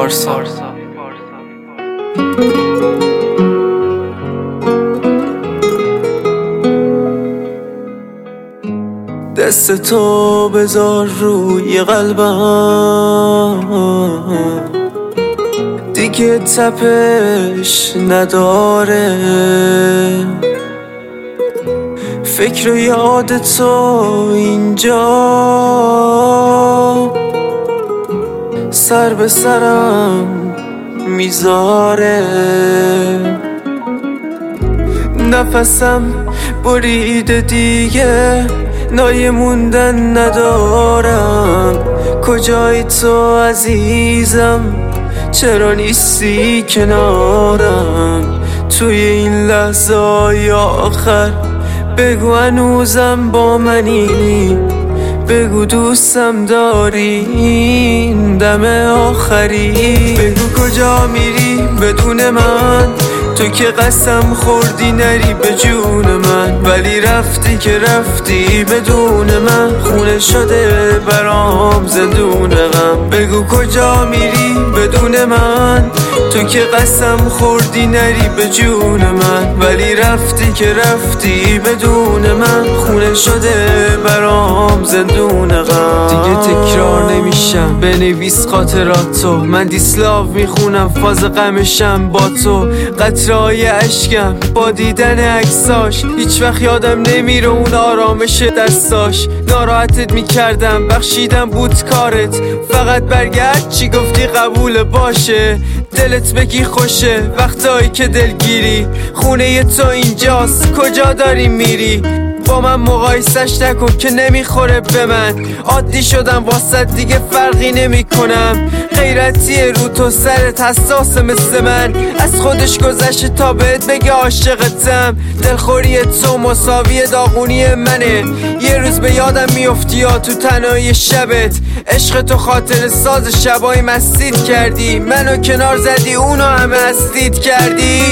پارسا. دست تو بذار روی قلبم، دیگه تپش نداره. فکر و یاد تو اینجا سر به سرم میذاره. نفسم بریده دیگه، نای موندن ندارم. کجایی تو عزیزم، چرا نیستی کنارم؟ توی این لحظه‌های آخر بگو هنوزم با منی، بگو دوستم داری این دم آخری. بگو کجا میری بدون من، تو که قسم خوردی نری به جون من، ولی رفتی که رفتی بدون من. خونه شده برام زندون غم. بگو کجا میری بدون من، تو که قسم خوردی نری به جون من، ولی رفتی که رفتی بدون من. خونه شده برام زندون غم. دیگه تکرار نمیشم بنویس خاطراتو، من دیسلاو میخونم فاز غمشم با تو. قطره‌های اشکم با دیدن عکساش، هیچ وقت یادم نمیره اون آرامش دستاش. ناراحتت میکردم بخشیدم بود کارت، فقط برگرد چی گفتی قبول باشه. دلت بگی خوشه وقتایی که دلگیری، خونه تو اینجاست کجا داری میری؟ با من مقایسش نکن که نمیخوره به من. عادی شدم واسه دیگه فرقی نمی کنم. غیرتی رو تو سرت حساسه مثل من، از خودش گذشته تا بهت بگه عاشقتم. دلخوری تو مساوی داغونی منه، یه روز به یادم میافتی یا تو تنهایی شبت. عشق تو خاطر ساز شبای مستید کردی، منو کنار زدی اونو همه استید کردی.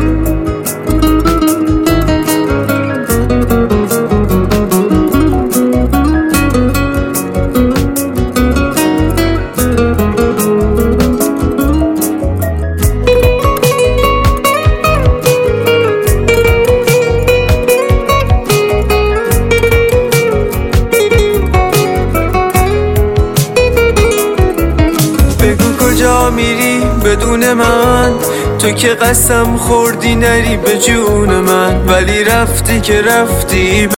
کجا میری بدون من، تو که قسم خوردی نری به جون من، ولی رفتی که رفتی